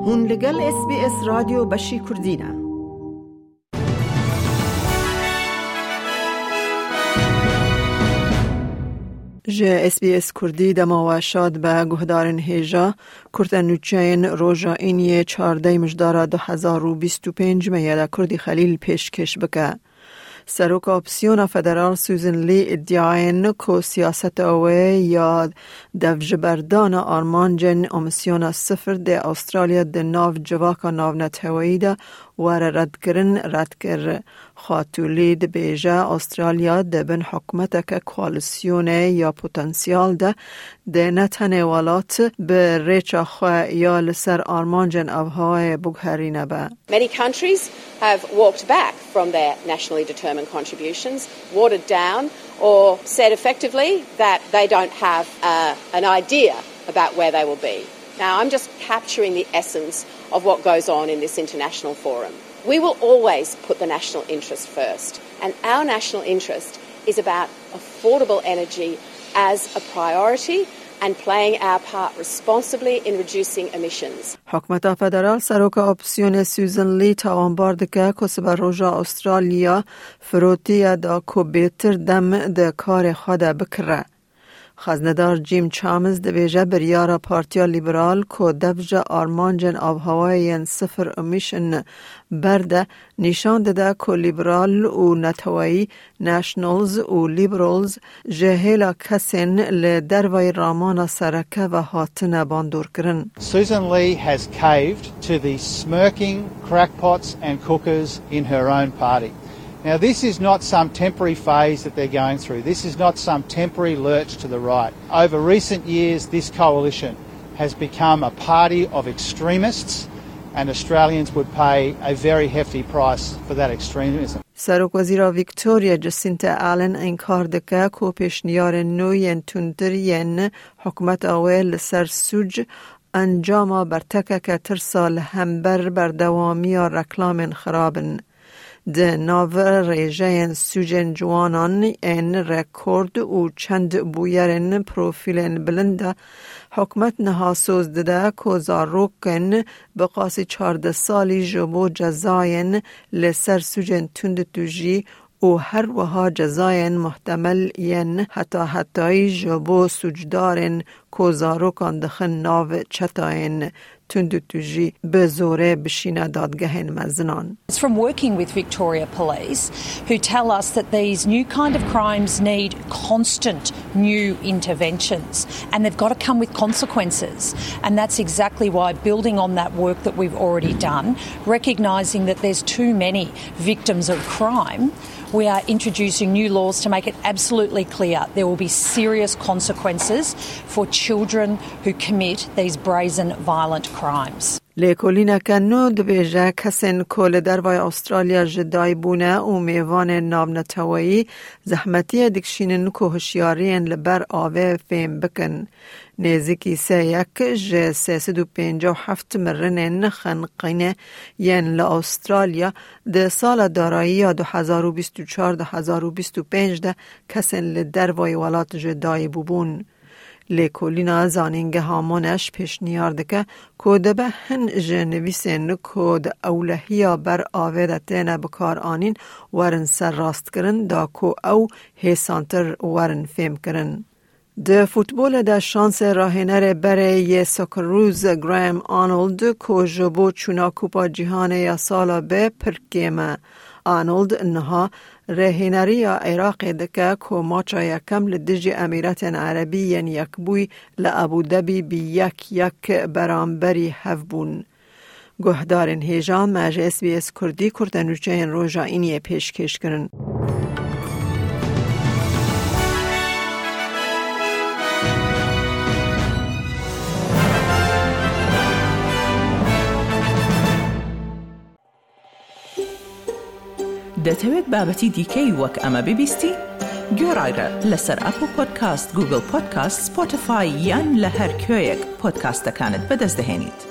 هون لگل SBS رادیو بشی کردینه. جه SBS کردی دماوشاد به گهدارن هیجا کرتنوچین روژا اینی 14 مجدار 2025 میاده کردی خلیل پیشکش بکه. سروک اپسیون فدرال سوزن لی ادعاین که سیاست اوه یا دفجبردان آرمانجن امسیون صفر ده استرالیا ده ناو جواکا ناو نتوایی ده وار رد کر خاتولی ده بیجا استرالیا ده بن حکمت که کوالسیونه یا پوتنسیال ده نتنه والات به ریچا خواه یا لسر آرمانجن اوهای بگهرینه به. Many countries have walked back from their nationally determined contributions, watered down, or said effectively that they don't have an idea about where they will be. Now, I'm just capturing the essence of what goes on in this international forum. We will always put the national interest first, and our national interest is about affordable energy as a priority and playing our part responsibly in reducing emissions. حکومت فدرال سروک اپسیون سوزن لی تاوانبار دکه کس بر روژا استرالیا فروتی دا کو بیتر دم ده کار خود بکره. خزندار جیم چامز دویجه بریارا پارتیا لیبرال که دفجه آرمانجن آبهوای صفر امیشن برده نشان داده که لیبرال و نتوایی ناشنالز و لیبرالز جهیلا کسین لدروی رامان سرکه و هاتن باندور کرن. Susan Lee has caved to the smirking crackpots and cookers in her own party. Now, this is not some temporary phase that they're going through. This is not some temporary lurch to the right. Over recent years, this coalition has become a party of extremists, and Australians would pay a very hefty price for that extremism. سروک وزیرا ویکتوریا جسینتا آلن انکار دکه که پیشنیار نوین تندرین حکمت آویل سر سوج انجام برتکه که ترسال همبر بردوامی رکلام خرابن. ده ناو ریجین سوجن جوانان این رکورد و چند بویرن پروفیلن بلنده حکمت نهاسوز دده که زاروکن بقاسی 14 سالی جبو جزاین لسر سوجن تند توجی و هر وها جزاین محتمل ین حتی جبو سوجدارن که زاروکان دخن ناو چتاین تند توجی به زوره بشینه دادگهن مزنان. It's from working with Victoria Police who tell us that these new kind of crimes need constant new interventions and they've got to come with consequences. And that's exactly why, building on that work that we've already done, recognising that there's too many victims of crime, we are introducing new laws to make it absolutely clear there will be serious consequences for children who commit these brazen violent crimes. لیکولینه که نو دویجه کسین کل دروای استرالیا جدای بونه و میوان نابنتوایی زحمتی دکشینن که هشیارین لبر آوه فیم بکن. نزدیکی 357 مرنن خنقینه ین لأسترالیا ده سال دارایی 2024-2025 ده کسین لدروای ولات جدای بوبون. لیکولینا زانینگه هامونش پیشنیارده که کود به هن جنویسین کود اولهیا بر آویدتین بکار آنین ورن سر راست کرن دا کو او هیسانتر ورن فیم کرن. ده فوتبول ده شانس راهنر برای ساکروز گرام آنولد که جبو چونا کوپا جهان یا سالا به پرکیمه. آنولد انها رهینری عراق دکه که ماچا یکم لدجی امیرات عربی یعنی یک بوی لابودبی بی یک برانبری هفبون. گهدارن هیجان مجه SBS کردی کردنوچه روژا اینیه پیشکش کرن. دەتەوێت بابەتی دیکەی وەک ئەمە ببیستی؟ گۆڕایرە لەسەر ئەپل پۆدکاست، گوگل پۆدکاست، سپۆتیفای یان لە هەر کوێیەک پۆدکاستەکانت بەدەست دەهێنیت.